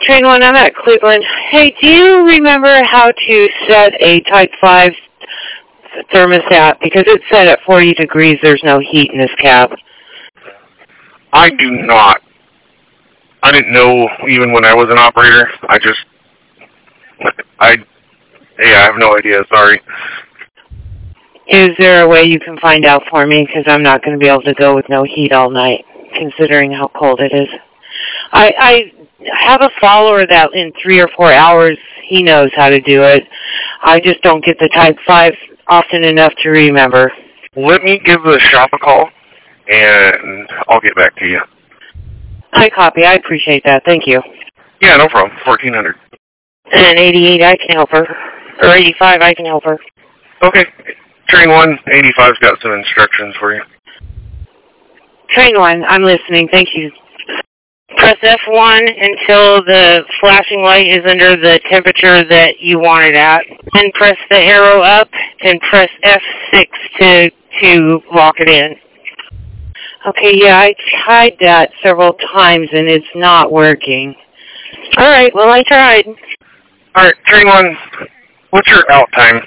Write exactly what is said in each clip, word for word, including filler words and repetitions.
Train one, I'm at Cleveland. Hey, do you remember how to set a Type five thermostat? Because it's set at forty degrees. There's no heat in this cab. I do not. I didn't know even when I was an operator. I just, I, yeah, I have no idea. Sorry. Is there a way you can find out for me? Because I'm not going to be able to go with no heat all night, considering how cold it is. I, I have a follower that in three or four hours, he knows how to do it. I just don't get the Type five often enough to remember. Let me give the shop a call, and I'll get back to you. I copy. I appreciate that. Thank you. Yeah, no problem. fourteen hundred. And eighty-eight, I can help her. Or eighty-five, I can help her. Okay. Train one, eighty-five's got some instructions for you. Train one, I'm listening. Thank you. Press F one until the flashing light is under the temperature that you want it at. Then press the arrow up and press F six to, to lock it in. Okay, yeah, I tried that several times and it's not working. All right, well, I tried. All right, Train one, what's your out time?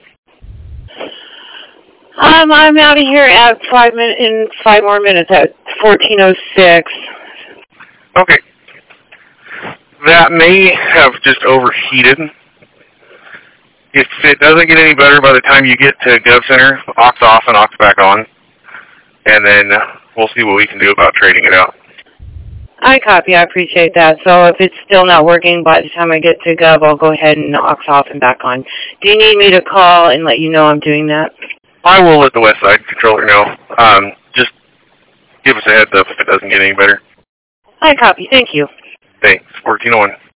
Um, I'm out of here at five min- in five more minutes at fourteen oh six. Okay. That may have just overheated. If it doesn't get any better by the time you get to Gov Center, aux off and aux back on. And then we'll see what we can do about trading it out. I copy. I appreciate that. So if it's still not working by the time I get to Gov, I'll go ahead and aux off and back on. Do you need me to call and let you know I'm doing that? I will let the West Side controller know. Um, just give us a heads up if it doesn't get any better. I copy. Thank you. Thanks. fourteen oh one.